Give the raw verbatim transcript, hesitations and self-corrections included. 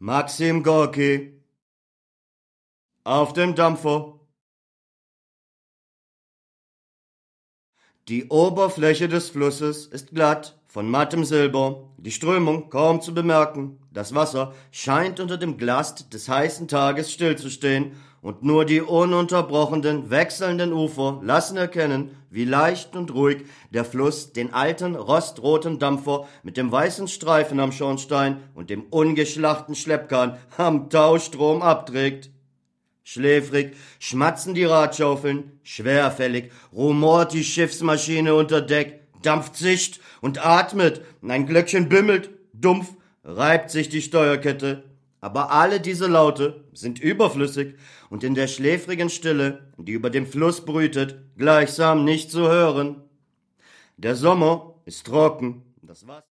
Maxim Gorki. Auf dem Dampfer. Die Oberfläche des Flusses ist glatt, von mattem Silber, die Strömung kaum zu bemerken. Das Wasser scheint unter dem Glast des heißen Tages stillzustehen, und nur die ununterbrochenen, wechselnden Ufer lassen erkennen, wie leicht und ruhig der Fluss den alten, rostroten Dampfer mit dem weißen Streifen am Schornstein und dem ungeschlachten Schleppkahn am Taustrom abträgt. Schläfrig schmatzen die Radschaufeln, schwerfällig rumort die Schiffsmaschine unter Deck, Dampf zischt und atmet, ein Glöckchen bimmelt, dumpf reibt sich die Steuerkette. Aber alle diese Laute sind überflüssig und in der schläfrigen Stille, die über dem Fluss brütet, gleichsam nicht zu hören. Der Sommer ist trocken, das Wasser